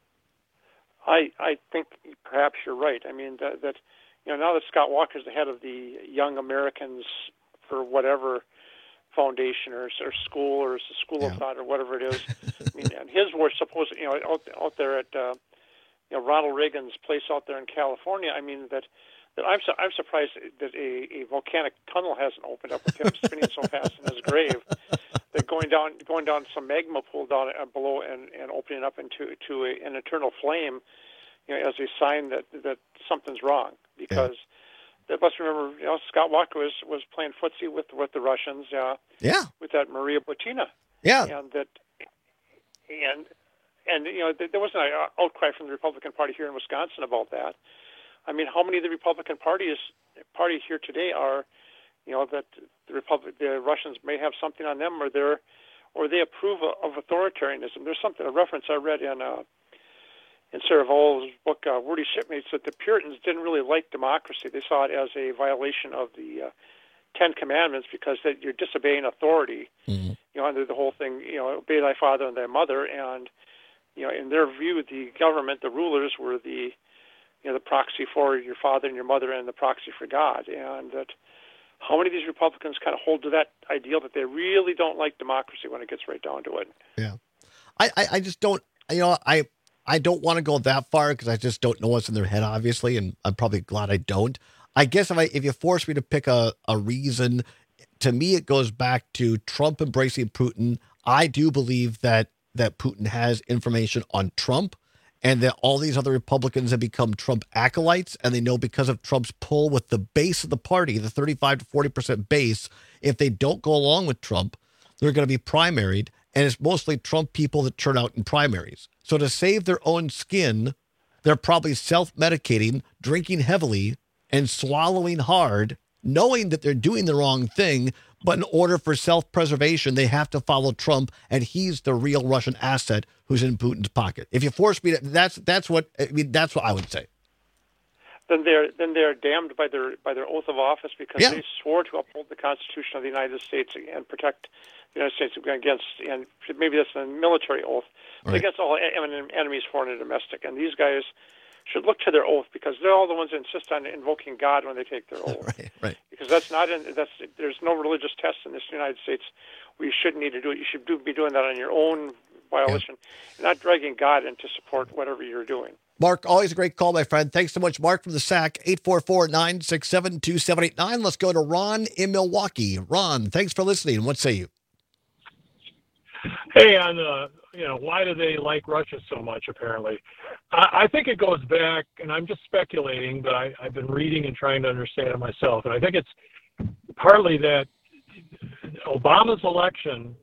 S6: I think perhaps you're right. That now that Scott Walker is the head of the Young Americans for whatever foundation or school or school of thought or whatever it is. And his were supposed out there at Ronald Reagan's place out there in California. That I'm surprised that a volcanic tunnel hasn't opened up with him spinning so fast in his grave. That going down some magma pool down below and opening up into an eternal flame, as a sign that something's wrong, because. Let's remember, Scott Walker was playing footsie with the Russians, with that Maria Butina, and there wasn't an outcry from the Republican Party here in Wisconsin about that. How many of the Republican parties here today are, that the Russians may have something on them, or they approve of authoritarianism? There's a reference I read in in Sarah Vowell's book, Wordy Shipmates, that the Puritans didn't really like democracy. They saw it as a violation of the Ten Commandments because that you're disobeying authority. Under the whole thing, obey thy father and thy mother, and in their view, the government, the rulers, were the proxy for your father and your mother, and the proxy for God. And that how many of these Republicans kind of hold to that ideal that they really don't like democracy when it gets right down to it?
S12: Yeah, I just don't. I don't want to go that far because I just don't know what's in their head, obviously, and I'm probably glad I don't. I guess if you force me to pick a reason, to me it goes back to Trump embracing Putin. I do believe that Putin has information on Trump, and that all these other Republicans have become Trump acolytes, and they know because of Trump's pull with the base of the party, the 35 to 40% base, if they don't go along with Trump, they're going to be primaried, and it's mostly Trump people that turn out in primaries. So to save their own skin, they're probably self-medicating, drinking heavily, and swallowing hard, knowing that they're doing the wrong thing, but in order for self-preservation, they have to follow Trump, and he's the real Russian asset who's in Putin's pocket. If you force me to, that's what I would say.
S6: Then they're damned by their oath of office because they swore to uphold the Constitution of the United States and protect the United States against, and maybe that's a military oath, but against all enemies, foreign and domestic. And these guys should look to their oath because they're all the ones that insist on invoking God when they take their oath.
S12: Right.
S6: Because there's no religious test in this United States where you shouldn't need to do it. You should be doing that on your own violation, not dragging God in to support whatever you're doing.
S12: Mark, always a great call, my friend. Thanks so much, Mark from the SAC, 844-967-2789. Let's go to Ron in Milwaukee. Ron, thanks for listening. What say you?
S7: Hey, why do they like Russia so much, apparently? I think it goes back, and I'm just speculating, but I've been reading and trying to understand it myself. And I think it's partly that Obama's election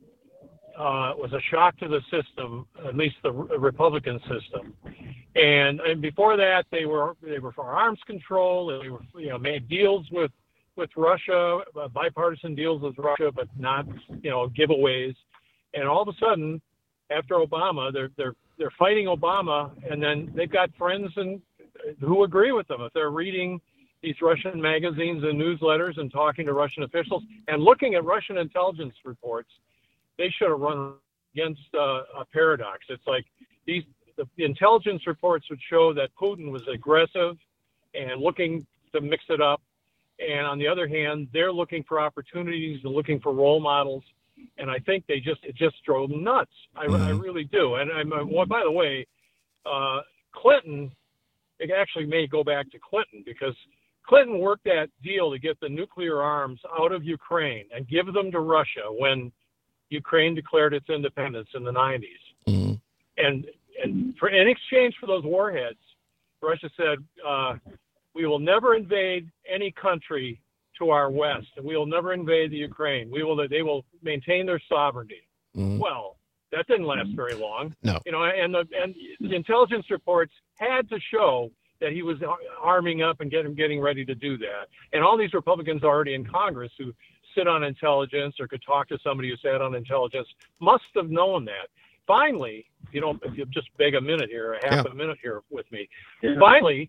S7: was a shock to the system, at least the Republican system. And before that, they were for arms control. They were, made deals with Russia, bipartisan deals with Russia, but not, giveaways. And all of a sudden, after Obama, they're fighting Obama, and then they've got friends who agree with them. If they're reading these Russian magazines and newsletters and talking to Russian officials and looking at Russian intelligence reports, they should have run against a paradox. It's like the intelligence reports would show that Putin was aggressive and looking to mix it up. And on the other hand, they're looking for opportunities and looking for role models. And I think it just drove them nuts. I really do. And by the way, Clinton, it actually may go back to Clinton because Clinton worked that deal to get the nuclear arms out of Ukraine and give them to Russia when Ukraine declared its independence in the 90s. Mm-hmm. And in exchange for those warheads, Russia said, we will never invade any country to our west, and we will never invade the Ukraine. They will maintain their sovereignty. Mm-hmm. Well, that didn't last very long.
S12: No.
S7: And the intelligence reports had to show that he was arming up and getting ready to do that. And all these Republicans already in Congress who sit on intelligence or could talk to somebody who sat on intelligence must have known that. Finally, if you just beg a minute here, a minute here with me. Yeah. Finally,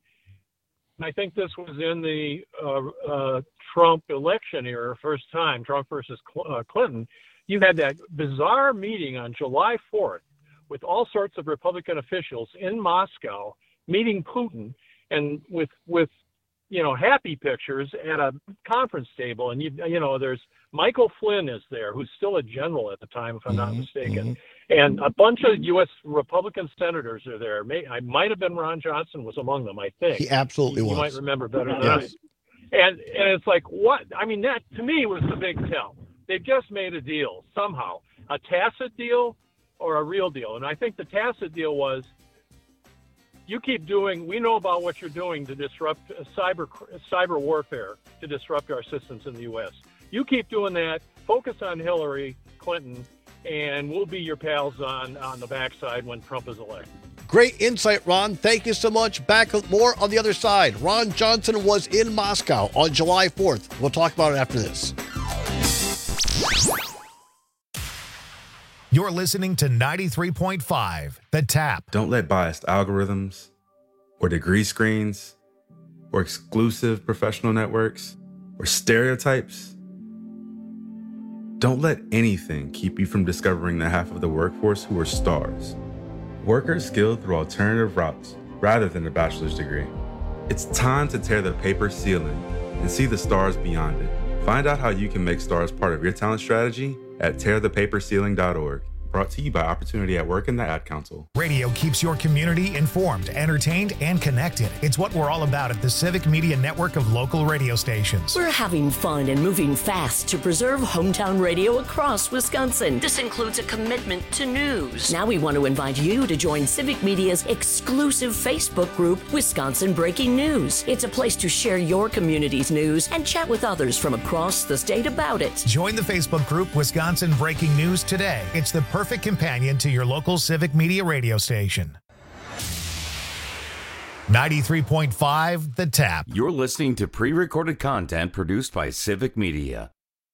S7: I think this was in the Trump election era, first time, Trump versus Clinton. You had that bizarre meeting on July 4th with all sorts of Republican officials in Moscow meeting Putin, and with happy pictures at a conference table. And there's Michael Flynn is there, who's still a general at the time, if I'm not mistaken. And a bunch of U.S. Republican senators are there. I might have been Ron Johnson was among them, I think.
S12: He absolutely was.
S7: You might remember better than I. And it's like, what? I mean, that to me was the big tell. They've just made a deal somehow, a tacit deal or a real deal. And I think the tacit deal was, you keep doing, we know about what you're doing to disrupt cyber warfare, to disrupt our systems in the U.S. You keep doing that, focus on Hillary Clinton, and we'll be your pals on the backside when Trump is elected.
S12: Great insight, Ron. Thank you so much. Back more on the other side. Ron Johnson was in Moscow on July 4th. We'll talk about it after this.
S2: You're listening to 93.5, The Tap.
S8: Don't let biased algorithms or degree screens or exclusive professional networks or stereotypes. Don't let anything keep you from discovering the half of the workforce who are stars. Workers skilled through alternative routes rather than a bachelor's degree. It's time to tear the paper ceiling and see the stars beyond it. Find out how you can make stars part of your talent strategy at tearthepaperceiling.org. Brought to you by Opportunity at Work and the Ad Council.
S2: Radio keeps your community informed, entertained, and connected. It's what we're all about at the Civic Media Network of local radio stations.
S11: We're having fun and moving fast to preserve hometown radio across Wisconsin. This includes a commitment to news. Now we want to invite you to join Civic Media's exclusive Facebook group, Wisconsin Breaking News. It's a place to share your community's news and chat with others from across the state about it.
S2: Join the Facebook group, Wisconsin Breaking News, today. It's the perfect companion to your local Civic Media radio station. 93.5 The Tap.
S10: You're listening to pre-recorded content produced by Civic Media.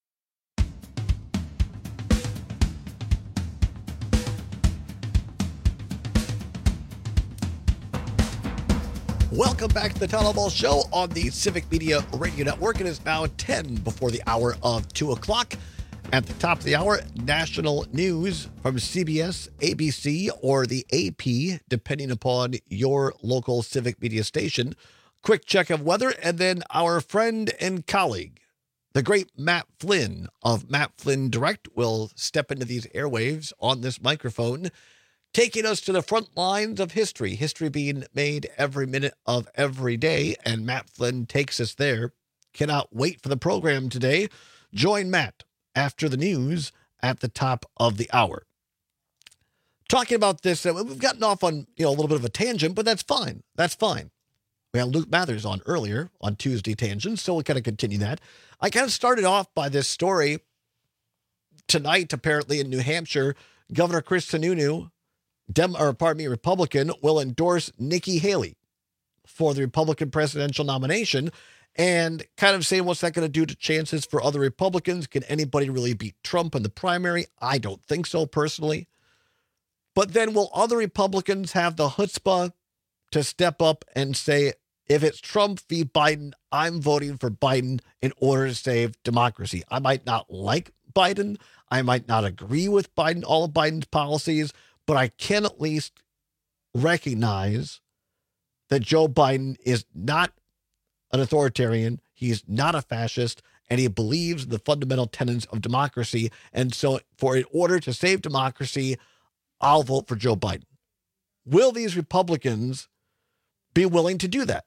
S12: Welcome back to the Town Hall Ball Show on the Civic Media Radio Network. It is now 10 before the hour of 2 o'clock. At the top of the hour, national news from CBS, ABC, or the AP, depending upon your local Civic Media station. Quick check of weather, and then our friend and colleague, the great Matt Flynn of Matt Flynn Direct, will step into these airwaves on this microphone, taking us to the front lines of history. History being made every minute of every day, and Matt Flynn takes us there. Cannot wait for the program today. Join Matt after the news at the top of the hour. Talking about this, we've gotten off on a little bit of a tangent, but that's fine. That's fine. We had Luke Mathers on earlier on Tuesday Tangents, so we'll kind of continue that. I kind of started off by this story tonight. Apparently in New Hampshire, Governor Chris Sununu, Republican, will endorse Nikki Haley for the Republican presidential nomination. And kind of saying, what's that going to do to chances for other Republicans? Can anybody really beat Trump in the primary? I don't think so, personally. But then will other Republicans have the chutzpah to step up and say, if it's Trump v. Biden, I'm voting for Biden in order to save democracy? I might not like Biden. I might not agree with Biden, all of Biden's policies, but I can at least recognize that Joe Biden is not an authoritarian, he's not a fascist, and he believes in the fundamental tenets of democracy. And so in order to save democracy, I'll vote for Joe Biden. Will these Republicans be willing to do that?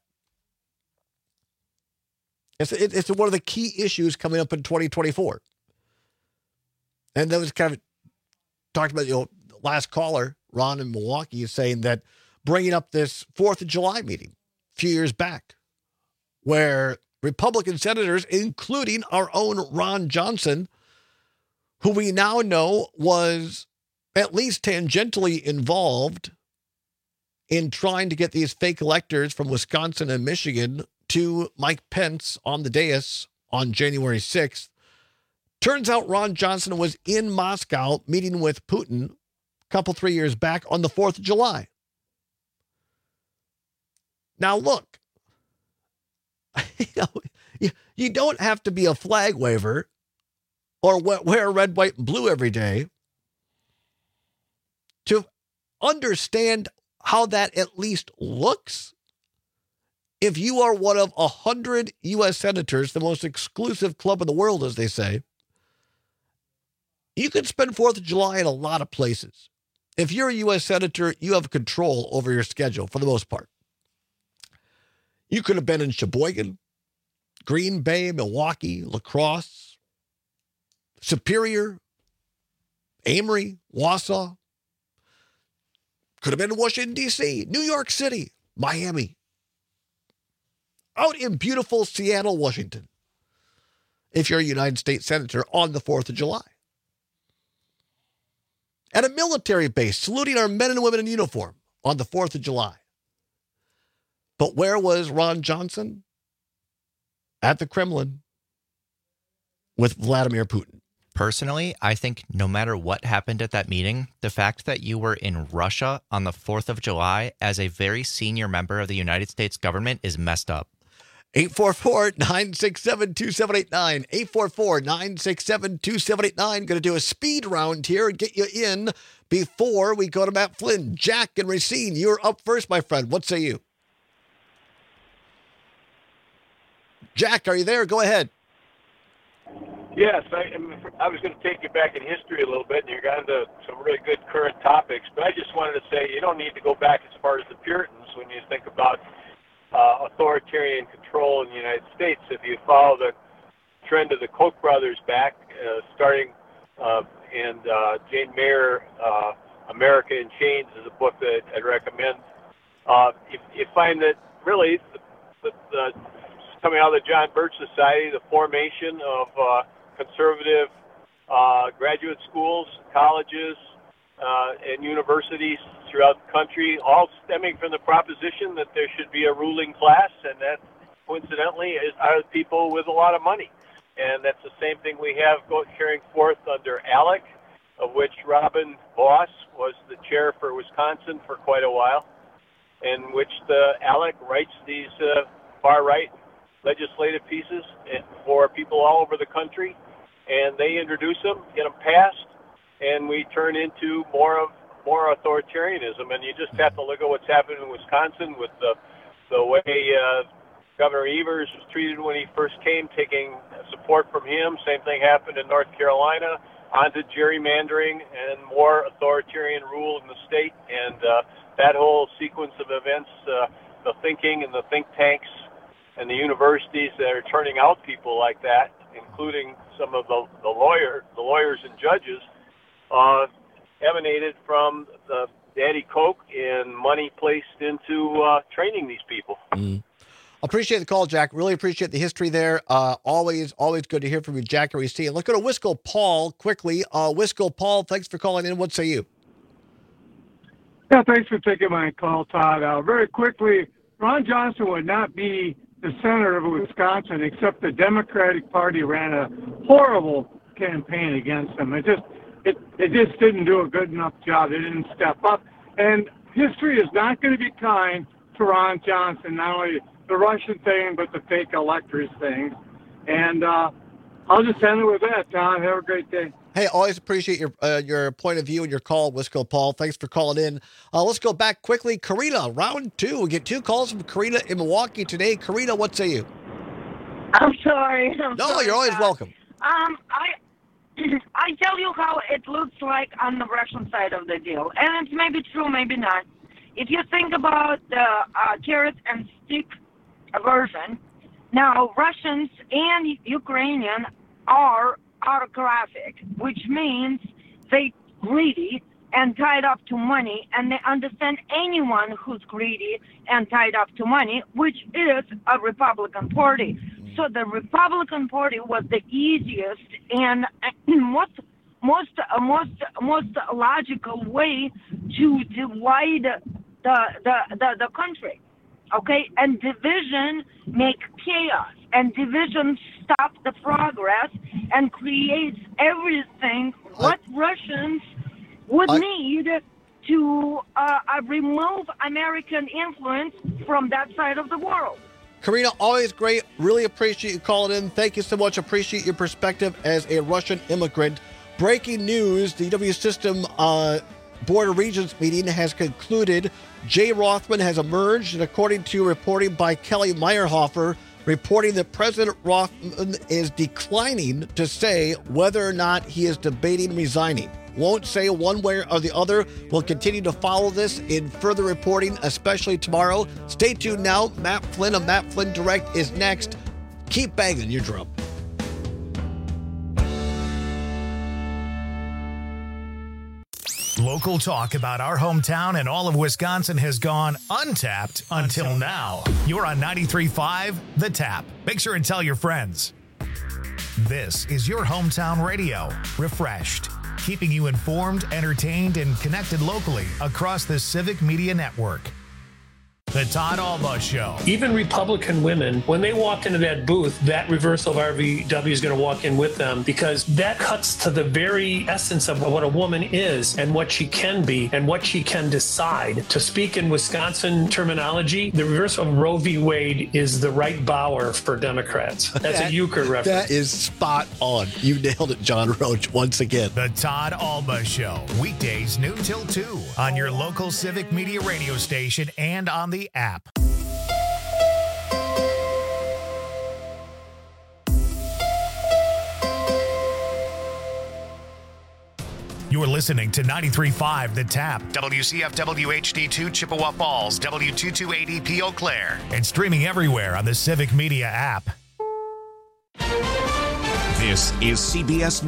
S12: It's one of the key issues coming up in 2024. And that was kind of talked about, last caller, Ron in Milwaukee, is saying that bringing up this 4th of July meeting a few years back, where Republican senators, including our own Ron Johnson, who we now know was at least tangentially involved in trying to get these fake electors from Wisconsin and Michigan to Mike Pence on the dais on January 6th. Turns out Ron Johnson was in Moscow meeting with Putin a 3 years back on the 4th of July. Now, look. You don't have to be a flag waver or wear red, white, and blue every day to understand how that at least looks. If you are one of 100 U.S. senators, the most exclusive club in the world, as they say, you can spend 4th of July in a lot of places. If you're a U.S. senator, you have control over your schedule for the most part. You could have been in Sheboygan, Green Bay, Milwaukee, La Crosse, Superior, Amory, Wausau. Could have been in Washington, D.C., New York City, Miami. Out in beautiful Seattle, Washington, if you're a United States Senator on the 4th of July. At a military base, saluting our men and women in uniform on the 4th of July. But where was Ron Johnson? At the Kremlin with Vladimir Putin.
S4: Personally, I think no matter what happened at that meeting, the fact that you were in Russia on the 4th of July as a very senior member of the United States government is messed up.
S12: 844-967-2789. 844-967-2789. Going to do a speed round here and get you in before we go to Matt Flynn. Jack and Racine, you're up first, my friend. What say you? Jack, are you there? Go ahead.
S13: Yes, I was going to take you back in history a little bit, and you got into some really good current topics, but I just wanted to say you don't need to go back as far as the Puritans when you think about authoritarian control in the United States. If you follow the trend of the Koch brothers back, starting and Jane Mayer, America in Chains is a book that I'd recommend. You find that really the coming out of the John Birch Society, the formation of conservative graduate schools, colleges, and universities throughout the country, all stemming from the proposition that there should be a ruling class, and that coincidentally are people with a lot of money. And that's the same thing we have carrying forth under ALEC, of which Robin Voss was the chair for Wisconsin for quite a while, in which the ALEC writes these far-right legislative pieces for people all over the country, and they introduce them, get them passed, and we turn into more authoritarianism. And you just have to look at what's happened in Wisconsin with the way Governor Evers was treated when he first came, taking support from him. Same thing happened in North Carolina, onto gerrymandering and more authoritarian rule in the state. And that whole sequence of events, the thinking and the think tanks and the universities that are turning out people like that, including some of the lawyers and judges, emanated from the Daddy Koch and money placed into training these people.
S12: Appreciate the call, Jack. Really appreciate the history there. Always good to hear from you, Jack. Let's go to Wisco Paul quickly. Wisco Paul, thanks for calling in. What say you?
S14: Yeah, thanks for taking my call, Todd. Very quickly, Ron Johnson would not be the senator of Wisconsin except the Democratic Party ran a horrible campaign against him. It just didn't do a good enough job. They didn't step up. And history is not going to be kind to Ron Johnson, not only the Russian thing, but the fake electors thing. And I'll just end it with that, Todd. Have a great day.
S12: Hey, always appreciate your point of view and your call, Wisco Paul. Thanks for calling in. Let's go back quickly. Karina, round two. We get two calls from Karina in Milwaukee today. Karina, what say you?
S15: I'm sorry.
S12: You're always welcome.
S15: I tell you how it looks like on the Russian side of the deal. And it's maybe true, maybe not. If you think about the carrot and stick version, now Russians and Ukrainian are autocratic, which means they greedy and tied up to money, and they understand anyone who's greedy and tied up to money, which is a Republican Party. So the Republican Party was the easiest and most logical way to divide the country. Okay, and division make chaos, and division stop the progress and creates everything what Russians would need to remove American influence from that side of the world.
S12: Karina, always great. Really appreciate you calling in. Thank you so much. Appreciate your perspective as a Russian immigrant. Breaking news, the UW System Board of Regents meeting has concluded. Jay Rothman has emerged, and according to reporting by Kelly Meyerhofer, reporting that President Rothman is declining to say whether or not he is debating resigning. Won't say one way or the other. We'll continue to follow this in further reporting, especially tomorrow. Stay tuned now. Matt Flynn of Matt Flynn Direct is next. Keep banging your drum.
S2: Local talk about our hometown and all of Wisconsin has gone untapped until now. You're on 93.5 The Tap. Make sure and tell your friends. This is your hometown radio, refreshed, keeping you informed, entertained, and connected locally across the Civic Media Network. The The Todd Alba Show.
S1: Even Republican women, when they walk into that booth, that reversal of RVW is going to walk in with them, because that cuts to the very essence of what a woman is and what she can be and what she can decide. To speak in Wisconsin terminology, the reversal of Roe v. Wade is the right bower for Democrats. That's a euchre reference.
S12: That is spot on. You nailed it, John Roach, once again.
S2: The Todd Alba Show. Weekdays noon till 2 on your local Civic Media radio station and on the app. You're listening to 93.5 The Tap, WCFW HD2 Chippewa Falls, W228EP Eau Claire, and streaming everywhere on the Civic Media app.
S16: This is CBS News.